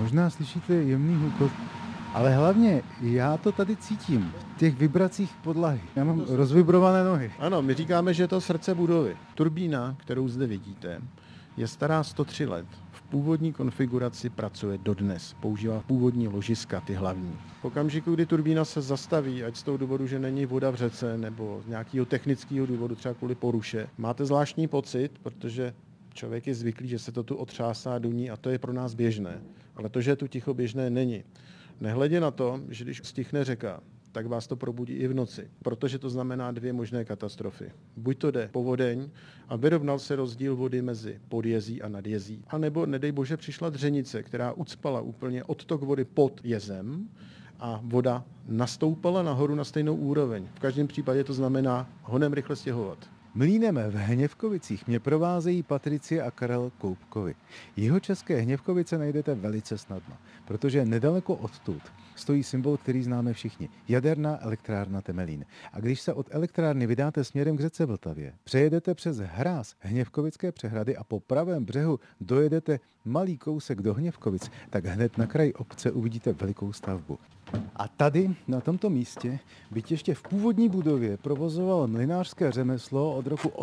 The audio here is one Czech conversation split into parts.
Možná slyšíte jemný hukot, ale hlavně já to tady cítím v těch vibracích podlahy. Já mám rozvibrované nohy. Ano, my říkáme, že je to srdce budovy. Turbína, kterou zde vidíte, je stará 103 let. V původní konfiguraci pracuje dodnes. Používá původní ložiska, ty hlavní. V okamžiku, kdy turbína se zastaví, ať z toho důvodu, že není voda v řece, nebo z nějakého technického důvodu, třeba kvůli poruše, máte zvláštní pocit, protože člověk je zvyklý, že se to tu otřásá, duní a to je pro nás běžné. Ale to, že je tu ticho, běžné není. Nehledě na to, že když stichne řeka, tak vás to probudí i v noci, protože to znamená dvě možné katastrofy. Buď to jde povodeň a vyrovnal se rozdíl vody mezi podjezí a nadjezí, anebo nedej bože přišla dřenice, která ucpala úplně odtok vody pod jezem a voda nastoupala nahoru na stejnou úroveň. V každém případě to znamená honem rychle stěhovat. Mlýnem v Hněvkovicích mě provázejí Patricie a Karel Koupkovi. Jihočeské Hněvkovice najdete velice snadno, protože nedaleko odtud stojí symbol, který známe všichni. Jaderná elektrárna Temelín. A když se od elektrárny vydáte směrem k řece Vltavě, přejedete přes hráz Hněvkovické přehrady a po pravém břehu dojedete malý kousek do Hněvkovic, tak hned na kraji obce uvidíte velikou stavbu. A tady, na tomto místě, byť ještě v původní budově provozoval mlynářské řemeslo od roku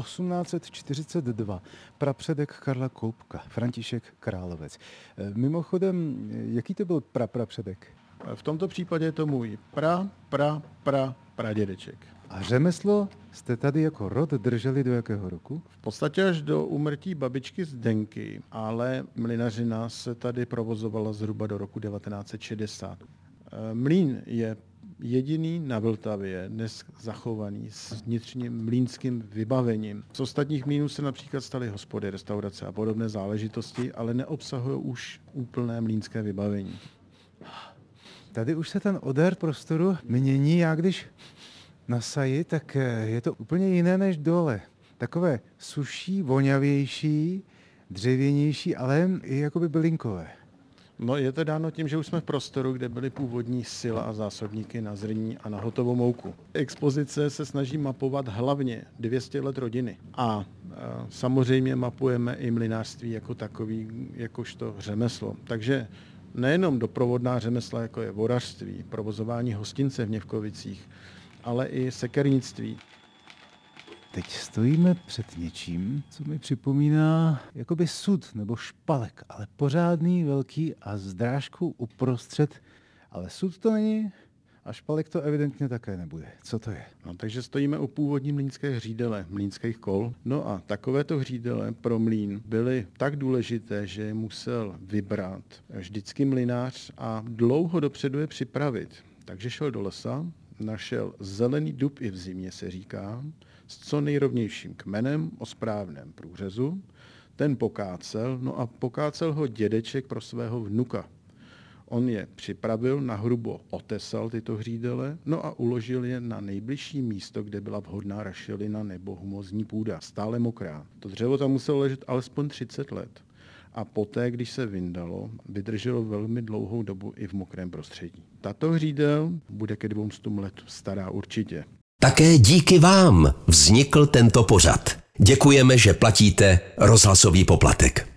1842 prapředek Karla Koupka, František Královec. Mimochodem, jaký to byl praprapředek? V tomto případě je to můj pradědeček. A řemeslo jste tady jako rod drželi do jakého roku? V podstatě až do úmrtí babičky Zdenky, ale mlynařina se tady provozovala zhruba do roku 1960. Mlýn je jediný na Vltavě dnes zachovaný s vnitřním mlýnským vybavením. Z ostatních mlýnů se například staly hospody, restaurace a podobné záležitosti, ale neobsahují už úplné mlýnské vybavení. Tady už se ten odér prostoru mění. Já když nasaji, tak je to úplně jiné než dole. Takové suší, voňavější, dřevěnější, ale i jakoby bylinkové. No, je to dáno tím, že už jsme v prostoru, kde byly původní sila a zásobníky na zrní a na hotovou mouku. Expozice se snaží mapovat hlavně 200 let rodiny. A samozřejmě mapujeme i mlynářství jako takový, jakožto řemeslo. Takže nejenom doprovodná řemesla, jako je vorařství, provozování hostince v Hněvkovicích, ale i sekernictví. Teď stojíme před něčím, co mi připomíná jakoby sud nebo špalek, ale pořádný, velký a s drážkou uprostřed. Ale sud to není a špalek to evidentně také nebude. Co to je? No, takže stojíme u původní mlýnské hřídele, mlýnských kol. No a takovéto hřídele pro mlýn byly tak důležité, že je musel vybrat vždycky mlynář a dlouho dopředu je připravit. Takže šel do lesa, našel zelený dub i v zimě, se říká, s co nejrovnějším kmenem o správném průřezu. Ten pokácel, no a pokácel ho dědeček pro svého vnuka. On je připravil, nahrubo otesal tyto hřídele, no a uložil je na nejbližší místo, kde byla vhodná rašelina nebo humozní půda, stále mokrá. To dřevo tam muselo ležet alespoň 30 let. A poté, když se vyndalo, vydrželo velmi dlouhou dobu i v mokrém prostředí. Tato hřídel bude ke 200 let stará určitě. Také díky vám vznikl tento pořad. Děkujeme, že platíte rozhlasový poplatek.